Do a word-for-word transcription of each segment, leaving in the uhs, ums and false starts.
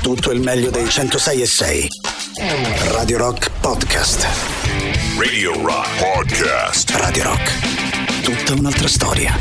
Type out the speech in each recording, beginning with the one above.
tutto il meglio dei centosei e sei. Radio Rock Podcast. Radio Rock Podcast. Radio Rock. Tutta un'altra storia.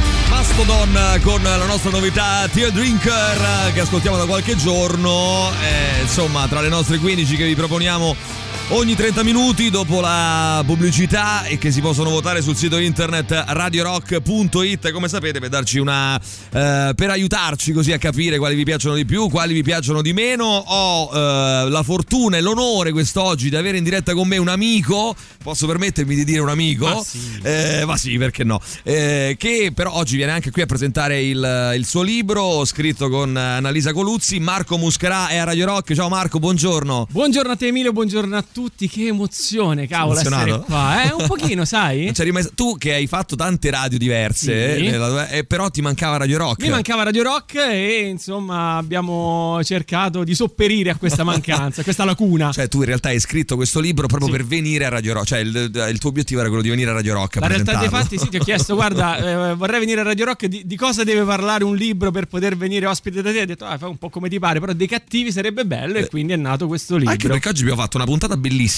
Mastodon con la nostra novità Tear Drinker che ascoltiamo da qualche giorno. Eh, insomma, tra le nostre quindici che vi proponiamo ogni trenta minuti dopo la pubblicità e che si possono votare sul sito internet radio rock punto it, come sapete, per darci una eh, per aiutarci così a capire quali vi piacciono di più, quali vi piacciono di meno. Ho eh, la fortuna e l'onore quest'oggi di avere in diretta con me un amico, posso permettermi di dire un amico? Ma sì, eh, ma sì, perché no? Eh, che però oggi viene anche qui a presentare il, il suo libro scritto con Annalisa Coluzzi. Marco Muscarà è a Radio Rock. Ciao Marco, buongiorno. Buongiorno a te Emilio, buongiorno a tutti, che emozione, cavolo, essere qua, eh? Un pochino, sai? Cioè, rimai... Tu che hai fatto tante radio diverse, sì. eh, nella... eh, però ti mancava Radio Rock. Mi mancava Radio Rock e insomma abbiamo cercato di sopperire a questa mancanza, a questa lacuna. Cioè tu in realtà hai scritto questo libro proprio sì. per venire a Radio Rock, cioè il, il tuo obiettivo era quello di venire a Radio Rock. La realtà dei fatti, sì, ti ho chiesto, guarda, eh, vorrei venire a Radio Rock, di, di cosa deve parlare un libro per poter venire ospite da te? Ho detto, ah, fai un po' come ti pare, però dei cattivi sarebbe bello, e quindi è nato questo libro. Anche perché oggi abbiamo fatto una puntata bellissima.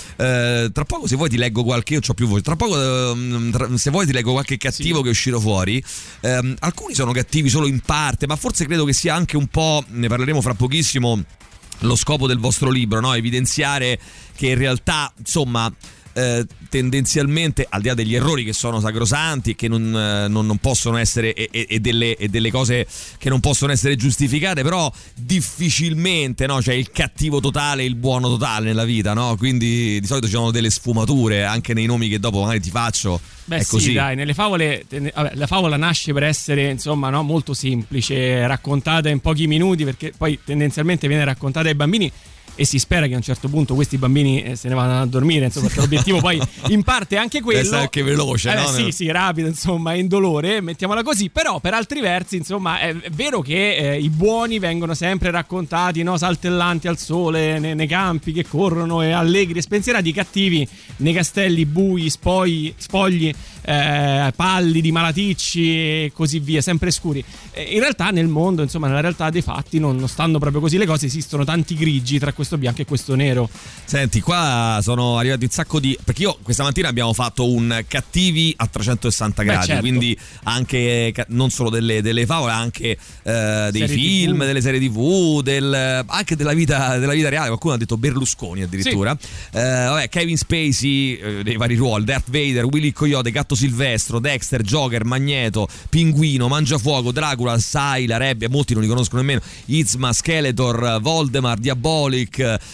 Eh, tra poco, se vuoi, ti leggo qualche. Io c'ho più voce. Tra poco, eh, tra, se vuoi, ti leggo qualche cattivo sì. che è uscito fuori. Eh, alcuni sono cattivi solo in parte, ma forse credo che sia anche un po'. Ne parleremo fra pochissimo. Lo scopo del vostro libro, no? Evidenziare che in realtà, insomma. Eh, tendenzialmente, al di là degli errori che sono sacrosanti e che non, eh, non, non possono essere e, e, e, delle, e delle cose che non possono essere giustificate, però difficilmente, no? C'è il cattivo totale e il buono totale nella vita, no? Quindi di solito ci sono delle sfumature anche nei nomi che dopo magari ti faccio. Beh, è sì, così. Dai, nelle favole, vabbè, la favola nasce per essere, insomma, no, molto semplice, raccontata in pochi minuti, perché poi tendenzialmente viene raccontata ai bambini. E si spera che a un certo punto questi bambini se ne vadano a dormire, insomma, perché l'obiettivo poi in parte è anche quello. È anche veloce, eh, no? Sì, sì, rapido, insomma, indolore, mettiamola così. Però per altri versi, insomma, è vero che eh, i buoni vengono sempre raccontati, no, saltellanti al sole, nei, nei campi che corrono e allegri e spensierati, i cattivi nei castelli bui, spogli, spogli eh, pallidi, malaticci e così via, sempre scuri. Eh, in realtà nel mondo, insomma, nella realtà dei fatti non, non stanno proprio così le cose, esistono tanti grigi tra questo bianco e questo nero. Senti, qua sono arrivati un sacco di, perché io questa mattina abbiamo fatto un cattivi a trecentosessanta gradi. Beh, certo. Quindi anche non solo delle, delle favole, anche eh, dei serie film, tivù. Delle serie tivù, del, anche della vita, della vita reale. Qualcuno ha detto Berlusconi addirittura. Sì. Eh, vabbè, Kevin Spacey eh, dei vari ruoli, Darth Vader, Willy il Coyote, Gatto Silvestro, Dexter, Joker, Magneto, Pinguino, Mangiafuoco, Dracula, Sai, la Rebbia, molti non li conoscono nemmeno, Yzma, Skeletor, Voldemort, Diabolic,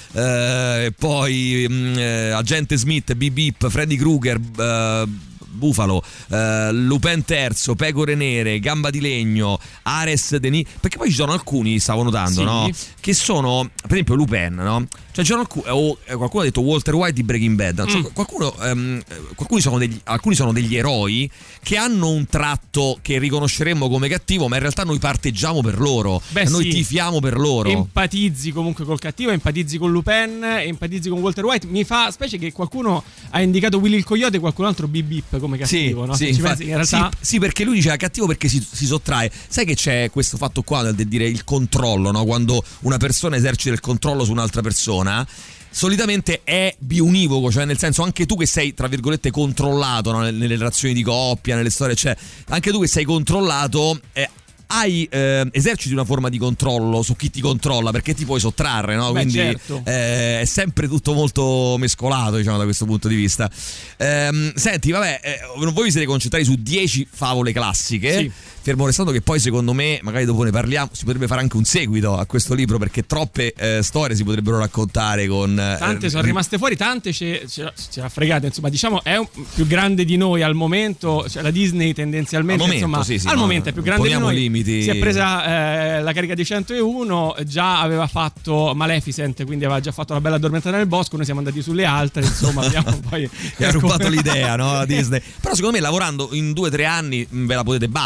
eh, poi mh, eh, Agente Smith, Beep Beep, Freddy Krueger, eh, Bufalo, uh, Lupin terzo, Pecore Nere, Gamba di Legno, Ares Denis, perché poi ci sono alcuni, stavo notando, sì. no? Che sono, per esempio Lupin, no? Cioè c'erano alcuni, o qualcuno ha detto Walter White di Breaking Bad, no? Cioè, mm. qualcuno, um, qualcuno sono degli, alcuni sono degli eroi che hanno un tratto che riconosceremmo come cattivo, ma in realtà noi parteggiamo per loro. Beh, noi sì. tifiamo per loro. Empatizzi comunque col cattivo, empatizzi con Lupin, empatizzi con Walter White. Mi fa specie che qualcuno ha indicato Willy il Coyote e qualcun altro Beep Beep come cattivo, sì, no? Sì, ci infatti, pensi, in realtà... sì, sì, perché lui diceva cattivo perché si, si sottrae. Sai che c'è questo fatto qua del dire il controllo, no? Quando una persona esercita il controllo su un'altra persona, solitamente è biunivoco, cioè nel senso anche tu che sei tra virgolette controllato, no? nelle, nelle relazioni di coppia, nelle storie, cioè anche tu che sei controllato eh, hai eh, eserciti una forma di controllo su chi ti controlla, perché ti puoi sottrarre, no? Beh, quindi certo. eh, è sempre tutto molto mescolato, diciamo, da questo punto di vista. Ehm, senti, vabbè, eh, voi vi siete concentrati su dieci favole classiche. Sì. Fermo restando che poi secondo me, magari dopo ne parliamo, si potrebbe fare anche un seguito a questo libro, perché troppe eh, storie si potrebbero raccontare con... Eh, tante sono rimaste fuori, tante ce, ce, ce l'ha fregata, insomma, diciamo è un, più grande di noi al momento, cioè la Disney tendenzialmente, al momento, insomma, sì, sì, al no, momento è più grande di noi, limiti. Si è presa eh, la carica di centouno, già aveva fatto Maleficent, quindi aveva già fatto La Bella Addormentata nel bosco, noi siamo andati sulle altre, insomma, abbiamo poi... ha rubato l'idea, no, la Disney. Però secondo me lavorando in due o tre anni ve la potete battere, Beh, no?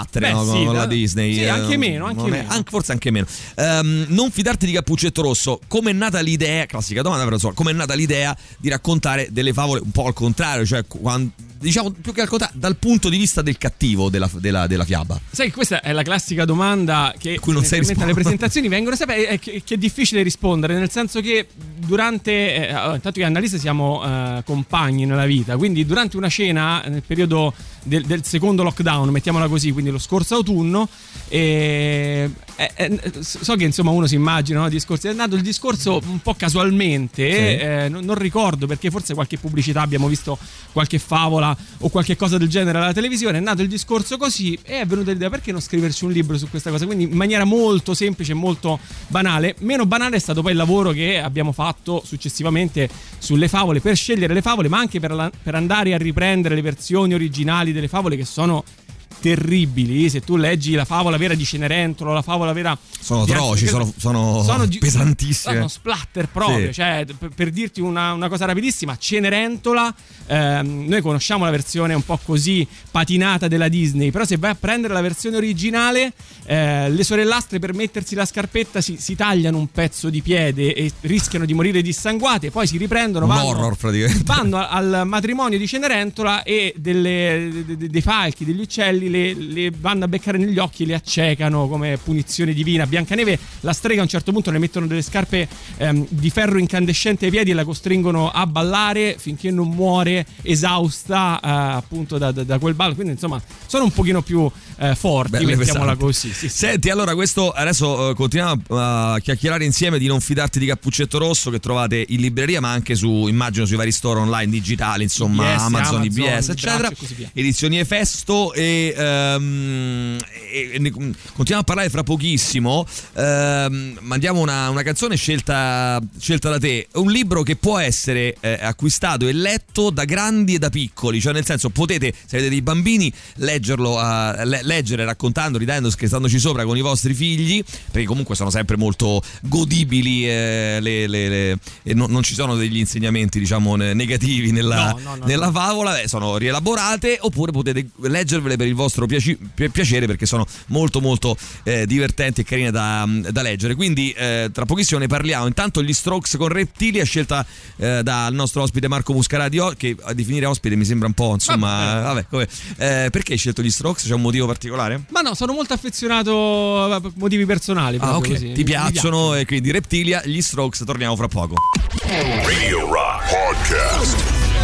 con, sì, con da, la Disney. Sì, anche meno, anche non meno. È, anche, forse anche meno. Um, non fidarti di Cappuccetto Rosso. Come è nata l'idea? Classica domanda, però insomma, come è nata l'idea di raccontare delle favole un po' al contrario, cioè quando, diciamo più che al contrario, dal punto di vista del cattivo della, della, della fiaba? Sai che questa è la classica domanda che cui non sai alle presentazioni vengono sapere, è che, che è difficile rispondere, nel senso che durante eh, intanto che Annalisa siamo eh, compagni nella vita, quindi durante una cena nel periodo del, del secondo lockdown, mettiamola così, quindi lo scorso autunno, eh, eh, eh, so che insomma uno si immagina, no, discorsi, è nato il discorso un po' casualmente, sì. eh, non, non ricordo perché forse qualche pubblicità, abbiamo visto qualche favola o qualche cosa del genere alla televisione, è nato il discorso così e è venuta l'idea perché non scriverci un libro su questa cosa, quindi in maniera molto semplice e molto banale. Meno banale è stato poi il lavoro che abbiamo fatto successivamente sulle favole, per scegliere le favole, ma anche per, la, per andare a riprendere le versioni originali delle favole, che sono terribili. Se tu leggi la favola vera di Cenerentolo, la favola vera sono atroci, sono, sono, sono pesantissime, sono splatter proprio, sì. Cioè, per, per dirti una, una cosa rapidissima, Cenerentola, ehm, noi conosciamo la versione un po' così patinata della Disney, però se vai a prendere la versione originale, eh, le sorellastre per mettersi la scarpetta si, si tagliano un pezzo di piede e rischiano di morire dissanguate, poi si riprendono, un vanno, horror praticamente, vanno al matrimonio di Cenerentola e delle, de, de, dei falchi, degli uccelli Le, le vanno a beccare negli occhi e le accecano come punizione divina. Biancaneve, la strega, a un certo punto le mettono delle scarpe ehm, di ferro incandescente ai piedi e la costringono a ballare finché non muore esausta eh, appunto da, da, da quel ballo. Quindi insomma sono un pochino più eh, forti, belle, mettiamola pesanti. Così sì, sì. Senti, allora questo adesso uh, continuiamo a chiacchierare insieme di Non fidarti di Cappuccetto Rosso, che trovate in libreria ma anche su, immagino, sui vari store online digitali, insomma, I B S, Amazon, Amazon, I B S eccetera, edizioni Efesto. E Um, e, e, continuiamo a parlare fra pochissimo. Um, mandiamo una, una canzone scelta, scelta da te. Un libro che può essere eh, acquistato e letto da grandi e da piccoli, cioè nel senso potete, se avete dei bambini, leggerlo, uh, le, leggere raccontando, ridendo, scherzandoci sopra con i vostri figli, perché comunque sono sempre molto godibili, eh, le, le, le, e no, non ci sono degli insegnamenti, diciamo, negativi nella, no, no, no, nella no. favola, eh, sono rielaborate. Oppure potete leggervele per il vostro Piaci- piacere, perché sono molto molto eh, divertenti e carine da, da leggere. Quindi eh, tra pochissimo ne parliamo. Intanto gli Strokes con Reptilia, scelta eh, dal nostro ospite Marco Muscarati, che a definire ospite mi sembra un po', insomma, vabbè, vabbè eh, perché hai scelto gli Strokes? C'è un motivo particolare? Ma no, sono molto affezionato a motivi personali, ah, okay. Così. Ti piacciono, e quindi Reptilia, gli Strokes, torniamo fra poco. Radio Rock Podcast.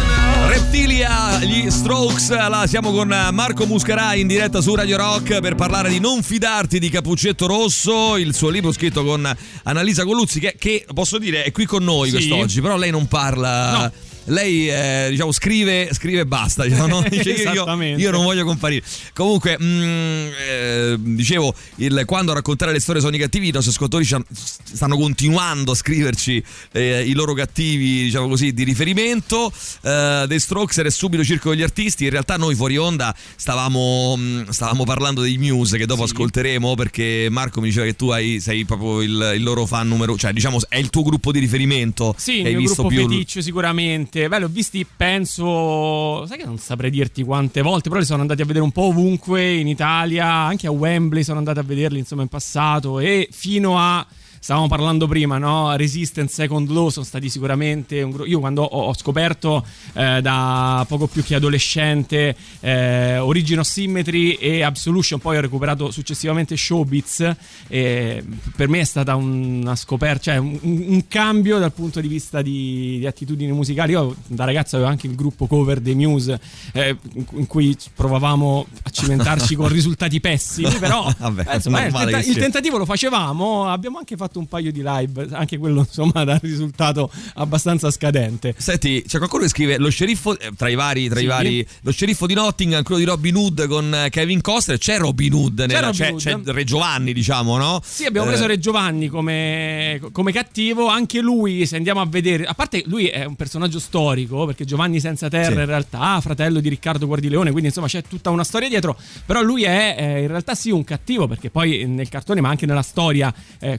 Reptilia, gli Strokes, là siamo con Marco Muscarai in diretta su Radio Rock per parlare di Non fidarti di Cappuccetto Rosso, il suo libro scritto con Annalisa Colluzzi, che, che posso dire è qui con noi, sì, quest'oggi, però lei non parla... No. Lei eh, diciamo scrive scrive e basta, diciamo, no? Dice che io, io non voglio comparire. Comunque mh, eh, dicevo, il, quando a raccontare le storie sono i cattivi, i nostri ascoltatori stanno continuando a scriverci eh, i loro cattivi, diciamo così, di riferimento. uh, The Strokes era subito Circo degli Artisti. In realtà noi fuori onda stavamo mh, stavamo parlando dei Muse, che dopo sì. ascolteremo, perché Marco mi diceva che tu hai, sei proprio il, il loro fan numero, cioè diciamo è il tuo gruppo di riferimento. Sì, il mio visto gruppo più... feticcio sicuramente. Beh, l'ho visti, penso, sai che non saprei dirti quante volte, però li sono andati a vedere un po' ovunque in Italia, anche a Wembley sono andati a vederli, insomma, in passato, e fino a... Stavamo parlando prima, no? Resistance, Second Law sono stati sicuramente un gru- io quando ho, ho scoperto eh, da poco più che adolescente eh, Origin of Symmetry e Absolution, poi ho recuperato successivamente Showbiz, e per me è stata una scoperta, cioè un, un cambio dal punto di vista di, di attitudini musicali. Io da ragazzo avevo anche il gruppo cover dei Muse, eh, in cui provavamo a cimentarci con risultati pessimi, però Vabbè, eh, insomma, il, tenta- il tentativo lo facevamo, abbiamo anche fatto un paio di live, anche quello insomma dà risultato abbastanza scadente. Senti, c'è qualcuno che scrive lo sceriffo tra i vari tra sì. i vari lo sceriffo di Nottingham, quello di Robin Hood con Kevin Costner. C'è Robin Hood, c'è, nella, Robin c'è, Hood. c'è Re Giovanni, diciamo, no? Sì, abbiamo preso eh. Re Giovanni come, come cattivo. Anche lui, se andiamo a vedere, a parte lui è un personaggio storico, perché Giovanni Senza Terra sì. in realtà fratello di Riccardo Guardileone, quindi insomma c'è tutta una storia dietro, però lui è eh, in realtà sì un cattivo, perché poi nel cartone ma anche nella storia eh, come tale si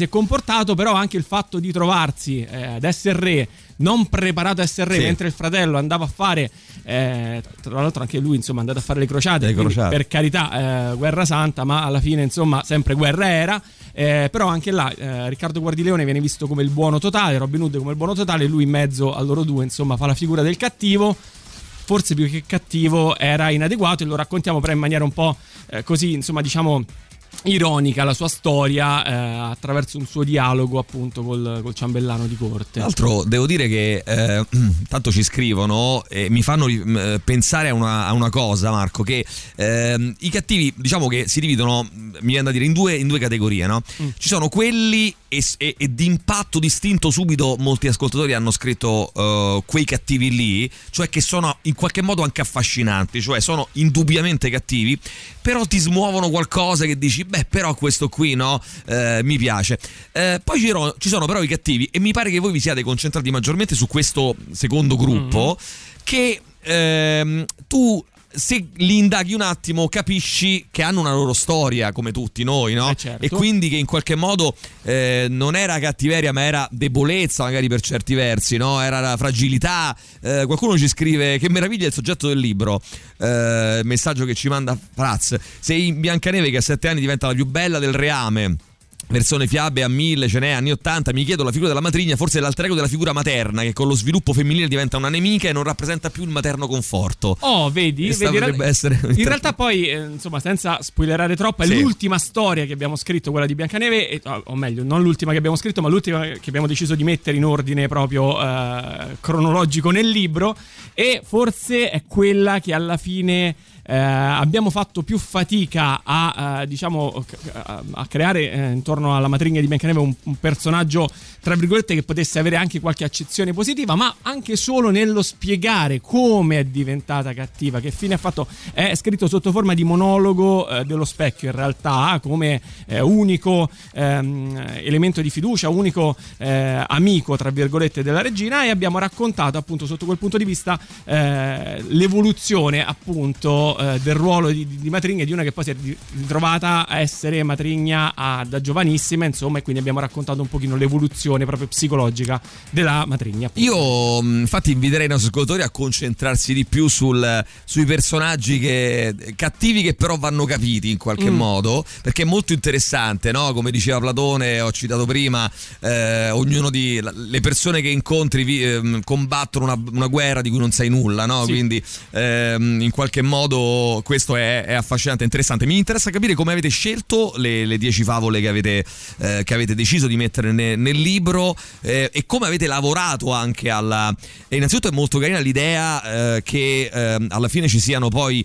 si è comportato, però anche il fatto di trovarsi eh, ad essere re, non preparato a essere re, sì. mentre il fratello andava a fare eh, tra l'altro anche lui insomma è andato a fare le crociate, le crociate. Per carità eh, guerra santa, ma alla fine insomma sempre guerra era. Eh, però anche là eh, Riccardo Guardileone viene visto come il buono totale, Robin Hood come il buono totale, e lui in mezzo a loro due insomma fa la figura del cattivo. Forse più che cattivo era inadeguato, e lo raccontiamo però in maniera un po' eh, così insomma diciamo ironica la sua storia eh, attraverso un suo dialogo appunto col, col ciambellano di corte. Tra l'altro devo dire che eh, tanto ci scrivono e mi fanno eh, pensare a una, a una cosa, Marco, che eh, i cattivi diciamo che si dividono, mi viene da dire, in due, in due categorie, no? Mm. Ci sono quelli e, e, e di impatto distinto subito molti ascoltatori hanno scritto uh, quei cattivi lì, cioè che sono in qualche modo anche affascinanti, cioè sono indubbiamente cattivi, però ti smuovono qualcosa che dici beh però questo qui no eh, mi piace. Eh, poi ci, ci sono però i cattivi, e mi pare che voi vi siate concentrati maggiormente su questo secondo gruppo, mm. che ehm, tu se li indaghi un attimo capisci che hanno una loro storia come tutti noi, no? Eh certo. E quindi che in qualche modo eh, non era cattiveria ma era debolezza magari per certi versi, no? Era la fragilità. Eh, qualcuno ci scrive che meraviglia il soggetto del libro, eh, messaggio che ci manda Fraz: sei in Biancaneve che a sette anni diventa la più bella del reame, versione fiabe a mille, ce n'è anni ottanta. Mi chiedo, la figura della matrigna forse è l'alter ego della figura materna, che con lo sviluppo femminile diventa una nemica e non rappresenta più il materno conforto. Oh, vedi, vedi dovrebbe essere in realtà poi eh, insomma, senza spoilerare troppo, è sì. l'ultima storia che abbiamo scritto, quella di Biancaneve, e, o meglio non l'ultima che abbiamo scritto ma l'ultima che abbiamo deciso di mettere in ordine proprio eh, cronologico nel libro, e forse è quella che alla fine Eh, abbiamo fatto più fatica a eh, diciamo a creare eh, intorno alla matrigna di Biancaneve un, un personaggio tra virgolette che potesse avere anche qualche accezione positiva, ma anche solo nello spiegare come è diventata cattiva, che fine ha fatto. È scritto sotto forma di monologo eh, dello specchio, in realtà, come eh, unico ehm, elemento di fiducia, unico eh, amico tra virgolette della regina, e abbiamo raccontato appunto sotto quel punto di vista eh, l'evoluzione appunto del ruolo di, di matrigna, di una che poi si è ritrovata a essere matrigna a, da giovanissima, insomma, e quindi abbiamo raccontato un pochino l'evoluzione proprio psicologica della matrigna. Io infatti inviterei i nostri ascoltatori a concentrarsi di più sul, sui personaggi che, cattivi che però vanno capiti in qualche mm. modo, perché è molto interessante, no? Come diceva Platone, ho citato prima, eh, ognuno di le persone che incontri vi, eh, combattono una, una guerra di cui non sai nulla, no? Sì. Quindi eh, in qualche modo questo è, è affascinante, interessante. Mi interessa capire come avete scelto le, le dieci favole che avete, eh, che avete deciso di mettere ne, nel libro, eh, e come avete lavorato anche alla... E innanzitutto è molto carina l'idea eh, che eh, alla fine ci siano poi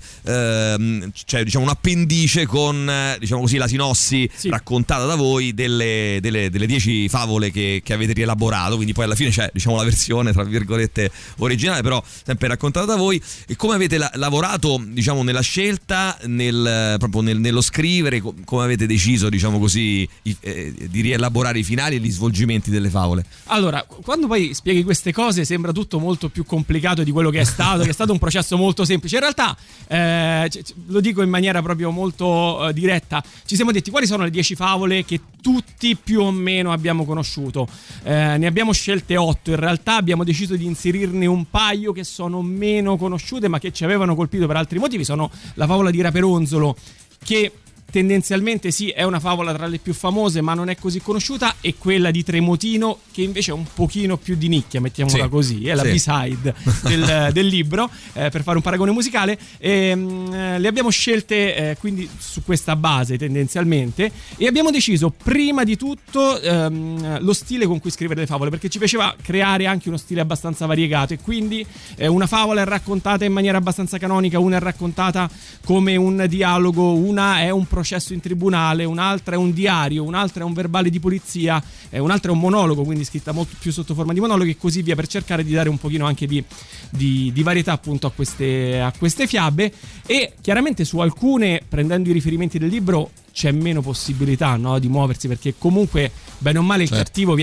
eh, cioè diciamo un appendice con eh, diciamo così la sinossi sì. raccontata da voi delle, delle, delle dieci favole che, che avete rielaborato, quindi poi alla fine c'è diciamo la versione tra virgolette originale, però sempre raccontata da voi. E come avete la, lavorato diciamo nella scelta, nel, proprio nel, nello scrivere, come avete deciso diciamo così i, eh, di rielaborare i finali e gli svolgimenti delle favole? Allora, quando poi spieghi queste cose sembra tutto molto più complicato di quello che è stato, che è stato un processo molto semplice. In realtà eh, lo dico in maniera proprio molto eh, diretta, ci siamo detti quali sono le dieci favole che tutti più o meno abbiamo conosciuto. Eh, ne abbiamo scelte otto, in realtà abbiamo deciso di inserirne un paio che sono meno conosciute ma che ci avevano colpito per altri motivi. Sono la favola di Raperonzolo, che tendenzialmente sì è una favola tra le più famose ma non è così conosciuta, e quella di Tremotino, che invece è un pochino più di nicchia, mettiamola sì, così, è la sì. B-side del, del libro, eh, per fare un paragone musicale. E, mh, le abbiamo scelte eh, quindi su questa base tendenzialmente, e abbiamo deciso prima di tutto ehm, lo stile con cui scrivere le favole, perché ci piaceva creare anche uno stile abbastanza variegato, e quindi eh, una favola è raccontata in maniera abbastanza canonica, una è raccontata come un dialogo, una è un processo in tribunale, un'altra è un diario, un'altra è un verbale di polizia, eh, un'altra è un monologo, quindi scritta molto più sotto forma di monologhi e così via, per cercare di dare un pochino anche di, di, di varietà appunto a queste, a queste fiabe. E chiaramente su alcune, prendendo i riferimenti del libro, c'è meno possibilità, no, di muoversi, perché comunque bene o male il certo. cattivo viene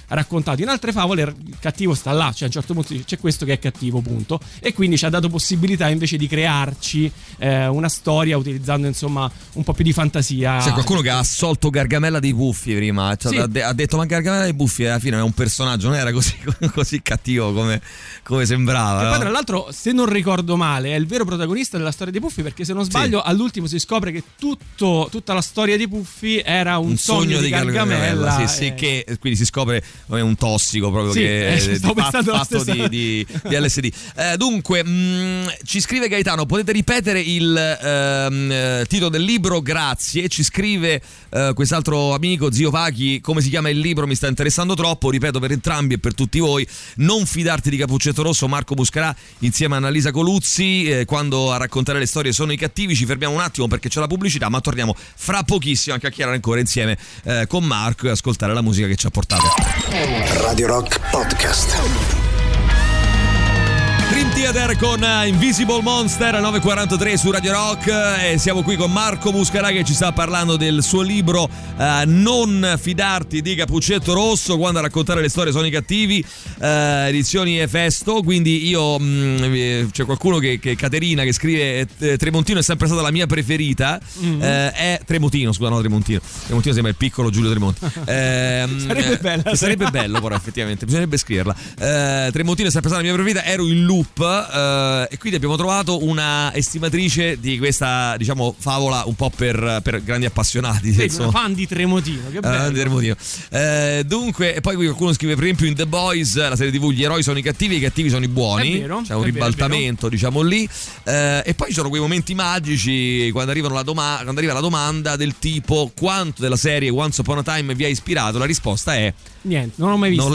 raccontato. In altre favole il cattivo sta là, cioè a un certo punto c'è questo che è cattivo, punto, e quindi ci ha dato possibilità invece di crearci eh, una storia utilizzando insomma un po' più di fantasia. C'è qualcuno che ha assolto Gargamella dei Puffi prima, cioè, sì. ha, de- ha detto ma Gargamella dei Puffi alla fine è un personaggio, non era così, così cattivo come, come sembrava. E no? poi tra l'altro, se non ricordo male, è il vero protagonista della storia dei Puffi, perché se non sbaglio sì. all'ultimo si scopre che tutto, tutta la storia dei Puffi era un, un sogno, sogno di Gargamella, Gargamella sì, e... sì, che quindi si scopre è un tossico proprio, sì, che eh, di fatto, fatto di, di, di L S D. Eh, dunque mh, ci scrive Gaetano, potete ripetere il ehm, titolo del libro? Grazie. Ci scrive eh, quest'altro amico, Zio Pachi, come si chiama il libro? Mi sta interessando troppo. Ripeto per entrambi e per tutti voi: Non fidarti di Cappuccetto Rosso, Marco Buscarà insieme a Annalisa Coluzzi. Eh, quando a raccontare le storie sono i cattivi. Ci fermiamo un attimo perché c'è la pubblicità, ma torniamo fra pochissimo a chiacchierare ancora insieme eh, con Marco e ascoltare la musica che ci ha portato. Radio Rock Podcast. Dream Theater con Invisible Monster nove e quarantatré su Radio Rock, e siamo qui con Marco Buscarà che ci sta parlando del suo libro eh, Non fidarti di Cappuccetto Rosso, quando a raccontare le storie sono i cattivi, eh, edizioni Efesto. Quindi io mh, c'è qualcuno che, che Caterina che scrive eh, Tremontino è sempre stata la mia preferita. Mm-hmm. eh, è Tremotino, scusa, no, Tremontino Tremontino sembra il piccolo Giulio Tremonti. eh, sarebbe bella, eh, sarebbe bello però effettivamente bisognerebbe scriverla. eh, Tremontino è sempre stata la mia preferita, ero in loop. Uh, e quindi abbiamo trovato una estimatrice di questa, diciamo, favola un po' per, per grandi appassionati. Sì, una fan di Tremotino, che bello. Uh, di Tremotino. Uh, dunque, e poi qui qualcuno scrive per esempio in The Boys, la serie tivù, gli eroi sono i cattivi e i cattivi sono i buoni. È vero, c'è un è ribaltamento, vero, diciamo lì. Uh, e poi ci sono quei momenti magici quando, arrivano la doma- quando arriva la domanda del tipo: quanto della serie Once Upon a Time vi ha ispirato? La risposta è niente, non l'ho mai visto. Non,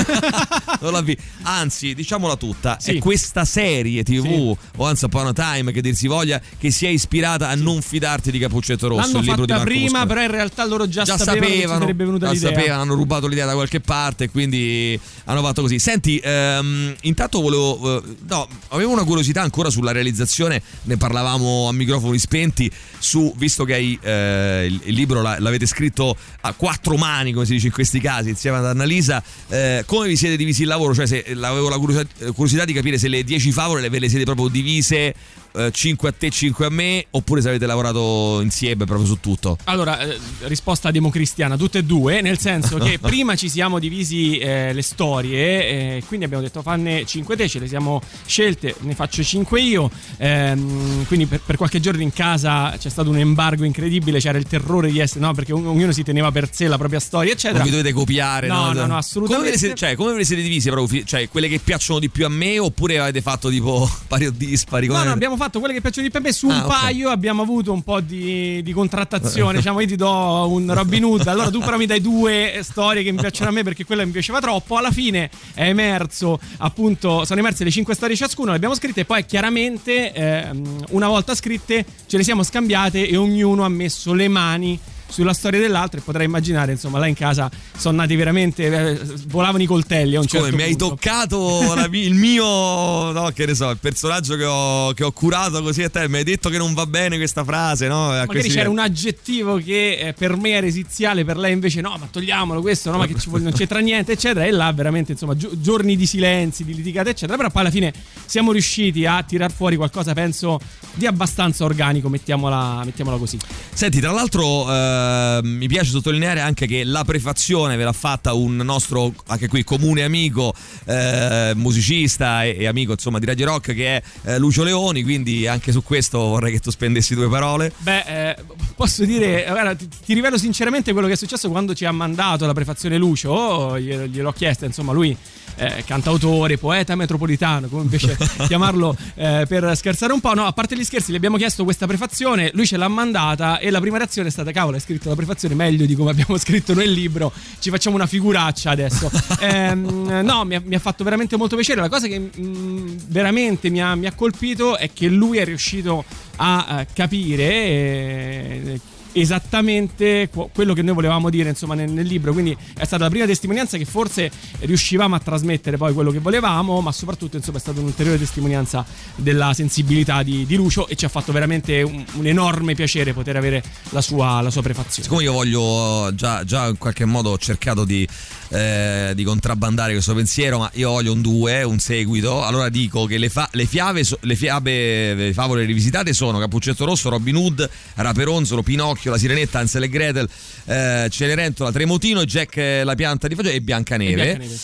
non l'ha visto. Anzi, diciamola tutta, sì. È questa serie tivù, sì. Once Upon a Time, che dir si voglia, che si è ispirata a sì. Non fidarti di Cappuccetto Rosso. L'hanno il libro fatta di Marco prima, Buscarà. però in realtà loro già, già sapevano, sapevano che ci sarebbe venuta già l'idea. sapevano, hanno rubato l'idea da qualche parte e quindi hanno fatto così. Senti, ehm, intanto volevo eh, no, avevo una curiosità ancora sulla realizzazione, ne parlavamo a microfoni spenti, su, visto che hai, eh, il, il libro l'avete scritto a quattro mani, come si dice in questi casi, insieme ad Annalisa, eh, come vi siete divisi il lavoro? Cioè, se avevo la curiosità, curiosità di capire se le dieci favole ve le siete proprio divise, cinque a te, cinque a me, oppure se avete lavorato insieme proprio su tutto. Allora, eh, risposta democristiana, tutte e due, nel senso che prima ci siamo divisi eh, le storie, eh, quindi abbiamo detto fanne cinque te, ce le siamo scelte, ne faccio cinque io, ehm, quindi per, per qualche giorno in casa c'è stato un embargo incredibile, c'era il terrore di essere, no, perché ognuno si teneva per sé la propria storia, eccetera. Non vi dovete copiare, no? No, no, no, assolutamente. Come ve le siete, cioè, come ve le siete divisi proprio? Cioè, quelle che piacciono di più a me, oppure avete fatto tipo pari o dispari? Come no, no, abbiamo fatto quelle che piacciono di più a me, su ah, un okay. paio abbiamo avuto un po' di, di contrattazione, diciamo io ti do un Robin Hood, allora tu però mi dai due storie che mi piacciono a me perché quella mi piaceva troppo. Alla fine è emerso, appunto, sono emerse le cinque storie ciascuno, le abbiamo scritte e poi chiaramente eh, una volta scritte ce le siamo scambiate e ognuno ha messo le mani sulla storia dell'altro, e potrai immaginare, insomma, là in casa sono nati veramente, eh, volavano i coltelli a un certo Come, punto. Mi hai toccato la, il mio, no, che ne so, il personaggio che ho, che ho curato così a te, mi hai detto che non va bene questa frase, no? A magari c'era un aggettivo che eh, per me era esiziale, per lei invece no, ma togliamolo questo, no, ma che ci vuole, non c'entra niente, eccetera, e là veramente, insomma, gi- giorni di silenzi, di litigate, eccetera, però poi alla fine siamo riusciti a tirar fuori qualcosa, penso, di abbastanza organico, mettiamola, mettiamola così. Senti, tra l'altro eh, mi piace sottolineare anche che la prefazione ve l'ha fatta un nostro, anche qui, comune amico, eh, musicista e, e amico, insomma, di Radio Rock, che è eh, Lucio Leoni, quindi anche su questo vorrei che tu spendessi due parole. Beh, eh, posso dire, guarda, ti, ti rivelo sinceramente quello che è successo quando ci ha mandato la prefazione Lucio, oh, glielo, gliel'ho chiesta, insomma, lui eh, cantautore, poeta metropolitano, come invece chiamarlo eh, per scherzare un po', no, a parte gli scherzi, gli abbiamo chiesto questa prefazione, lui ce l'ha mandata e la prima reazione è stata: cavolo, hai scritto la prefazione meglio di come abbiamo scritto nel libro, ci facciamo una figuraccia adesso. ehm, no, mi ha, mi ha fatto veramente molto piacere. La cosa che mh, veramente mi ha, mi ha colpito è che lui è riuscito a, a capire eh, esattamente quello che noi volevamo dire, insomma, nel, nel libro. Quindi è stata la prima testimonianza che forse riuscivamo a trasmettere poi quello che volevamo, ma soprattutto, insomma, è stata un'ulteriore testimonianza della sensibilità di, di Lucio, e ci ha fatto veramente un, un enorme piacere poter avere la sua, la sua prefazione. Siccome io voglio già, già in qualche modo ho cercato di, eh, di contrabbandare questo pensiero, ma io voglio un due, un seguito, allora dico che le, fa, le fiabe le fiabe le favole rivisitate sono Cappuccetto Rosso, Robin Hood, Raperonzolo, Pinocchio, La Sirenetta, Hansel e Gretel, eh, Cenerentola, Tremotino, Jack la pianta di fagioli e Biancaneve, e Biancaneve.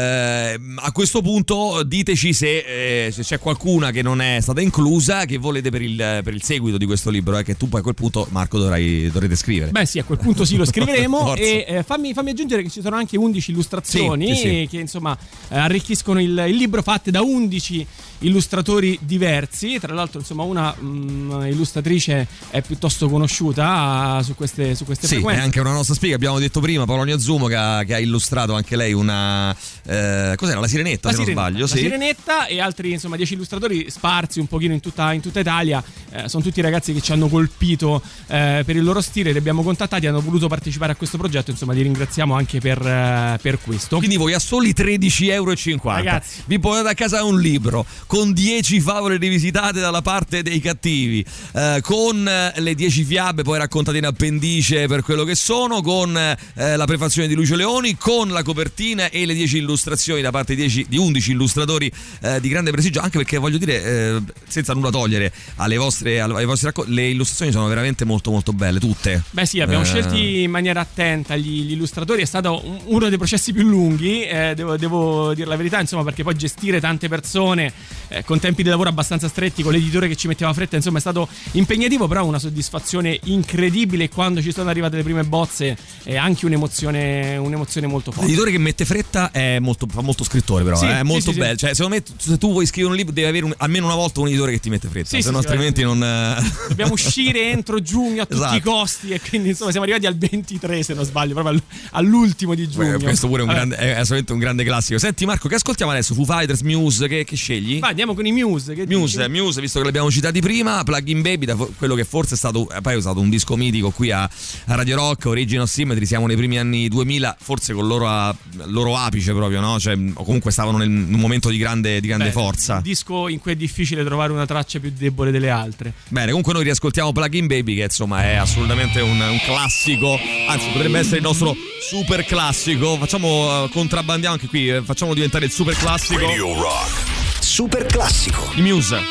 Eh, a questo punto diteci se, eh, se c'è qualcuna che non è stata inclusa, che volete per il, per il seguito di questo libro, eh, che tu poi a quel punto, Marco, dovrai, dovrete scrivere. Beh sì, a quel punto sì, lo scriveremo. E eh, fammi, fammi aggiungere che ci sono anche undici illustrazioni, sì, sì, sì. che insomma eh, arricchiscono il, il libro, fatte da undici illustratori diversi. Tra l'altro, insomma, una mh, illustratrice è piuttosto conosciuta su queste, su queste sì, frequenze. È anche una nostra spiga, abbiamo detto prima, Polonia Zumo, che ha, che ha illustrato anche lei una eh, cos'era? La Sirenetta, la se Sirenetta, non sbaglio. La sì. Sirenetta, e altri, insomma, dieci illustratori sparsi un pochino in tutta, in tutta Italia. Eh, sono tutti ragazzi che ci hanno colpito eh, per il loro stile, li abbiamo contattati, hanno voluto partecipare a questo progetto, insomma li ringraziamo anche per, eh, per questo. Quindi voi a soli tredici euro e cinquanta ragazzi, vi portate a casa un libro con dieci favole rivisitate dalla parte dei cattivi, eh, con le dieci fiabe poi raccontate in appendice per quello che sono, con eh, la prefazione di Lucio Leoni, con la copertina e le dieci illustrazioni da parte di, dieci, di undici illustratori eh, di grande prestigio, anche perché voglio dire, eh, senza nulla togliere alle vostre, alle vostre racconti, le illustrazioni sono veramente molto molto belle, tutte. Beh sì, abbiamo eh... scelti in maniera attenta gli, gli illustratori, è stato un, uno dei processi più lunghi, eh, devo, devo dire la verità, insomma, perché poi gestire tante persone eh, con tempi di lavoro abbastanza stretti, con l'editore che ci metteva fretta, insomma è stato impegnativo, però una soddisfazione incredibile. Quando ci sono arrivate le prime bozze è anche un'emozione, un'emozione molto forte. L'editore che mette fretta è molto, fa molto scrittore, però sì, è molto sì, bello, sì. Cioè secondo me se tu vuoi scrivere un libro devi avere un, almeno una volta un editore che ti mette fretta, sì, se no sì, altrimenti sì, non dobbiamo uscire entro giugno a tutti esatto. i costi, e quindi insomma siamo arrivati al ventitré, se non sbaglio, proprio all'ultimo di giugno. Beh, questo pure è, un grande, è assolutamente un grande classico. Senti Marco, che ascoltiamo adesso? Foo Fighters, Muse, che, che scegli? Va, andiamo con i Muse. Che Muse, dici? Muse, visto che l'abbiamo citati prima, Plug-in Baby, da quello che forse è stato, poi è stato un disco mitico qui a, a Radio Rock, Origin of Symmetry, siamo nei primi anni duemila, forse con loro, a, loro apice proprio, no? Cioè, o comunque stavano nel, in un momento di grande, di grande Beh, forza. Un disco in cui è difficile trovare una traccia più debole delle altre. Bene, comunque noi riascoltiamo Plug-in Baby, che insomma è assolutamente un, un classico, anzi potrebbe essere il nostro super classico. Facciamo, contrabbandiamo anche qui, facciamolo diventare il super classico. Radio Rock. Super classico. I Muse.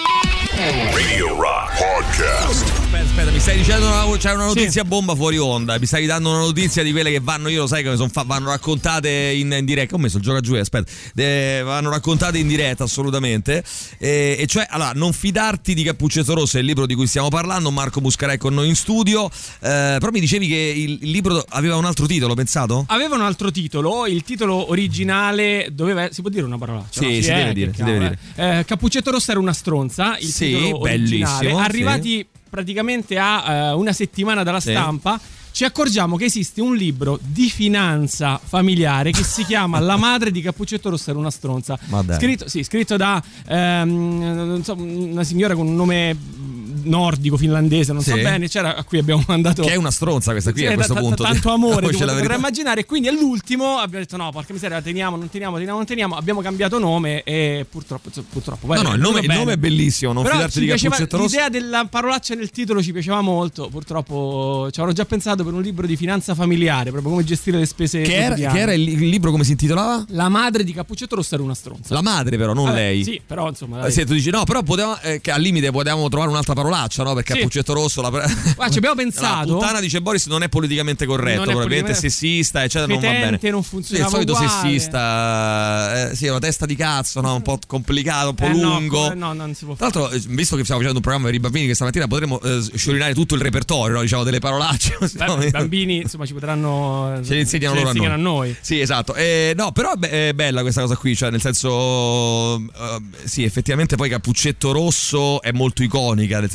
Radio Rock Podcast. Aspetta, aspetta, mi stai dicendo una, c'è una notizia sì. bomba fuori onda. Mi stai dando una notizia di quelle che vanno, io lo sai che sono fa, vanno raccontate in, in diretta. Ho messo il gioca giù, aspetta. Eh, vanno raccontate in diretta assolutamente. Eh, e cioè, allora, non fidarti di Cappuccetto Rosso è il libro di cui stiamo parlando. Marco Muscarà è con noi in studio. Eh, però mi dicevi che il, il libro aveva un altro titolo, pensato? Aveva un altro titolo. Il titolo originale doveva. Si può dire una parola? Sì, no? si, si, deve dire, si deve dire. Eh, Cappuccetto Rosso era una stronza. Il sì, titolo bellissimo. Arrivati sì. praticamente a uh, una settimana dalla sì. stampa, ci accorgiamo che esiste un libro di finanza familiare che si chiama La madre di Cappuccetto Rosso era una stronza. Scritto, sì, scritto da um, non so, una signora con un nome nordico, finlandese, non sì. so bene, c'era, a cui abbiamo mandato, che è una stronza questa qui, sì, a questo t- punto tanto amore, tu potrai immaginare. Quindi all'ultimo abbiamo detto no, porca miseria, teniamo, non teniamo, teniamo, non teniamo, abbiamo cambiato nome e purtroppo purtroppo no, no, il nome, il nome è bellissimo, non però fidarti di Cappuccetto Rosso. L'idea della parolaccia nel titolo ci piaceva molto, purtroppo ci avevano già pensato per un libro di finanza familiare, proprio come gestire le spese che era, che era il, il libro, come si intitolava? La madre di Cappuccetto Rosso era una stronza. La madre però, non Vabbè, lei. Sì, però insomma dai. Se tu dici no, però potevamo, eh, che al limite potevamo trovare un'altra parolaccia, no? Perché sì. Cappuccetto Rosso la... Guarda, ci abbiamo pensato. La puttana, dice Boris, non è politicamente corretto, non è probabilmente politicamente... sessista, eccetera, Fetente, non va bene. non funzionava sì, il solito uguale. Sessista, eh, sì, è una testa di cazzo, no? Un po' complicato, un po' eh, lungo. No, no, non si può fare. Tra l'altro, visto che stiamo facendo un programma per i bambini, che stamattina potremmo eh, sciorinare tutto il repertorio, no? Diciamo delle parolacce. Beh, i bambini, insomma, ci potranno ce li insegnano loro a noi. a noi. Sì, esatto. Eh, no, però è bella questa cosa qui, cioè nel senso uh, sì, effettivamente poi Cappuccetto Rosso è molto iconica, nel senso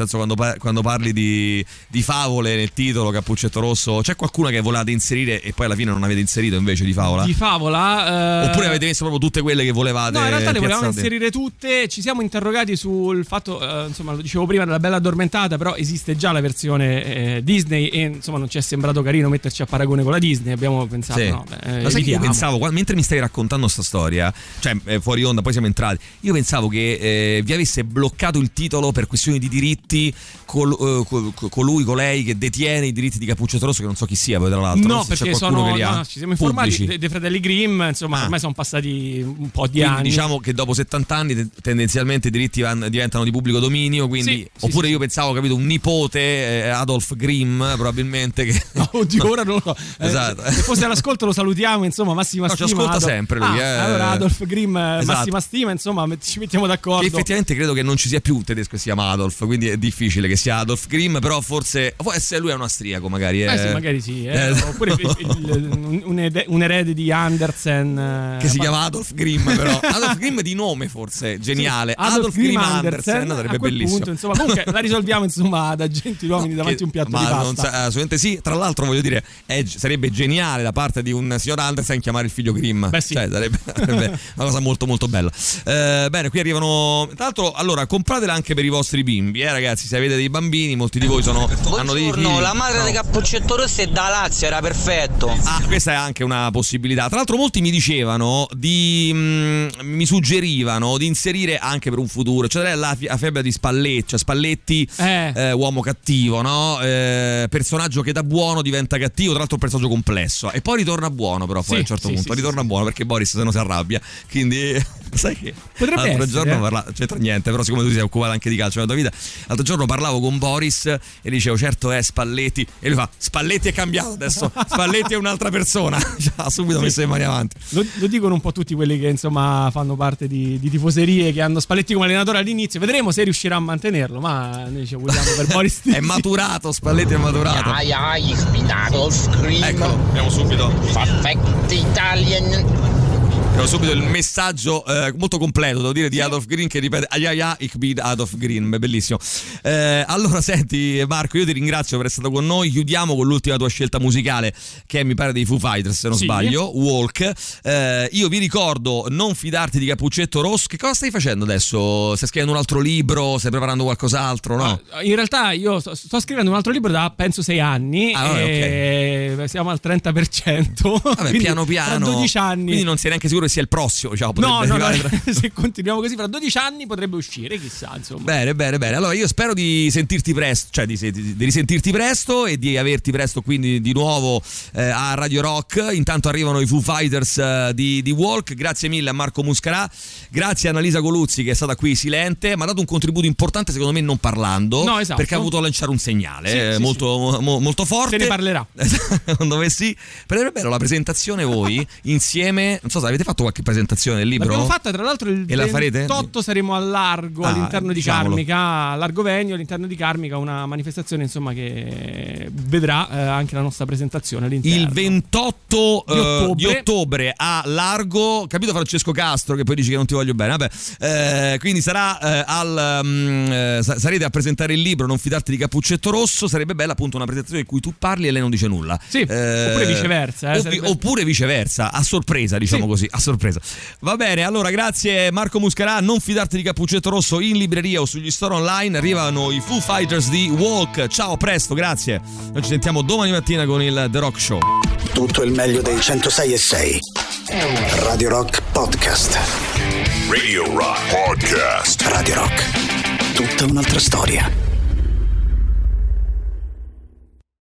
senso quando, quando parli di, di favole nel titolo, Cappuccetto Rosso, c'è qualcuna che volevate inserire e poi alla fine non avete inserito invece di favola? Di favola? Eh... Oppure avete messo proprio tutte quelle che volevate? No, in realtà le volevamo piazzate? inserire tutte, ci siamo interrogati sul fatto, eh, insomma lo dicevo prima della Bella Addormentata, però esiste già la versione eh, Disney e insomma non ci è sembrato carino metterci a paragone con la Disney, abbiamo pensato sì. no, beh, lo sai che io pensavo, quando, mentre mi stai raccontando sta storia, cioè eh, fuori onda, poi siamo entrati, io pensavo che eh, vi avesse bloccato il titolo per questioni di diritti col, uh, col, colui, colei che detiene i diritti di Cappuccetto Rosso, che non so chi sia poi tra l'altro. No, non so perché sono, no, no, ci siamo informati dei, dei fratelli Grimm, insomma ah. ormai sono passati un po' di quindi anni. Diciamo che dopo settanta anni tendenzialmente i diritti van, diventano di pubblico dominio, quindi sì, sì, oppure sì, io pensavo, capito, un nipote eh, Adolf Grimm probabilmente che no, oddio, ora non lo so. Esatto. Eh, se fosse all'ascolto lo salutiamo, insomma, massima no, stima. ci ascolta Adolf. sempre lui, ah, eh. Allora Adolf Grimm, esatto. massima stima, insomma, ci mettiamo d'accordo. Che effettivamente credo che non ci sia più un tedesco che si chiama Adolf, quindi è difficile che sia Adolf Grimm, però forse forse lui è un austriaco magari. Eh, eh sì, magari sì, eh. Oppure il, il, un, ed, un erede di Andersen che eh, si ma... chiama Adolf Grimm, però Adolf Grimm di nome forse geniale. Sì, Adolf, Adolf Grimm, Grimm Andersen, Andersen sarebbe a quel bellissimo. Punto, insomma, comunque la risolviamo insomma ad gentiluomini no, davanti a un piatto ma di pasta. Non sa, assolutamente sì. Tra l'altro voglio dire, è, sarebbe geniale da parte di un signor Andersen chiamare il figlio Grimm. Beh, sì. Cioè, sarebbe, sarebbe una cosa molto molto bella. Eh, bene, qui arrivano. Tra l'altro, allora compratela anche per i vostri bimbi, eh, ragazzi. Se avete dei bambini, molti di voi sono hanno dei figli. No, la madre no. di Cappuccetto Rosso è da Lazio, era perfetto. Ah, questa è anche una possibilità. Tra l'altro, molti mi dicevano di mh, mi suggerivano di inserire anche per un futuro, cioè la, la febbre di Spalletti, cioè Spalletti eh. Eh, uomo cattivo, no? Eh, personaggio che da buono diventa cattivo, tra l'altro un personaggio complesso e poi ritorna buono, però poi sì, a un certo sì, punto sì, ritorna sì, buono perché Boris se no si arrabbia, quindi sai che potrebbe l'altro essere, giorno eh. parla... c'entra niente, però siccome tu ti sei occupato anche di calcio nella tua vita, l'altro giorno parlavo con Boris e dicevo certo è Spalletti e lui fa Spalletti è cambiato adesso, Spalletti è un'altra persona. Ha subito messo le mani avanti. Lo, lo dicono un po' tutti quelli che insomma fanno parte di, di tifoserie che hanno Spalletti come allenatore all'inizio, vedremo se riuscirà a mantenerlo, ma noi ci auguriamo per Boris. È maturato, Spalletti è maturato. Ai ai, ich bin Adolf Grimm. Ecco, abbiamo subito Perfect Italian. Abbiamo subito il messaggio eh, molto completo, devo dire, di Adolf Grimm che ripete ai ai ai, ich bin Adolf Grimm, bellissimo. Eh, allora senti Marco, io ti ringrazio per essere stato con noi, chiudiamo con l'ultima tua scelta musicale che è mi pare dei Foo Fighters se non sì. sbaglio, Walk. Eh, io vi ricordo non fidarti di Cappuccetto Rosso. Che cosa stai facendo adesso? Stai scrivendo un altro libro? Stai preparando qualcos'altro? No? In realtà io sto, sto scrivendo un altro libro da penso sei anni ah, e okay. siamo al trenta per cento. Vabbè, piano piano. Tra dodici anni. Quindi non sei neanche sicuro che sia il prossimo, diciamo, no, no, no, tra... se continuiamo così fra dodici anni potrebbe uscire, chissà, insomma. Bene, bene, bene. Allora io spero di sentirti presto, cioè di, di, di risentirti presto e di averti presto quindi di nuovo eh, a Radio Rock. Intanto arrivano i Foo Fighters eh, di, di Walk. Grazie mille a Marco Muscarà, grazie a Annalisa Coluzzi che è stata qui silente, ma ha dato un contributo importante secondo me non parlando, no, esatto. perché ha avuto a lanciare un segnale sì, eh, sì, molto, sì. Mo, molto forte. Se ne parlerà. Secondo me sì. Però è bello la presentazione voi insieme, non so se avete fatto qualche presentazione del libro. L'abbiamo fatta tra l'altro il e la ventotto saremo a Largo ah, all'interno di diciamolo. Carmica, a Largo Venio all'interno di Carmica, una manifestazione insomma che vedrà eh, anche la nostra presentazione all'interno. Il ventotto di ottobre. Uh, di ottobre a Largo, capito Francesco Castro che poi dici che non ti voglio bene, vabbè, eh, quindi sarà eh, al um, eh, sarete a presentare il libro Non fidarti di Cappuccetto Rosso. Sarebbe bella appunto una presentazione in cui tu parli e lei non dice nulla, sì, eh, oppure viceversa eh, ovvi- sarebbe... oppure viceversa a sorpresa, diciamo sì. così, a sorpresa. Va bene, allora grazie Marco Muscarà. Non fidarti di Cappuccetto Rosso in libreria o sugli store online. Arrivano i Foo Fighters di Walk. Ciao, presto, grazie. Noi ci sentiamo domani mattina con il The Rock Show. Tutto il meglio dei centosei e sei Radio Rock Podcast. Radio Rock Podcast. Radio Rock, tutta un'altra storia.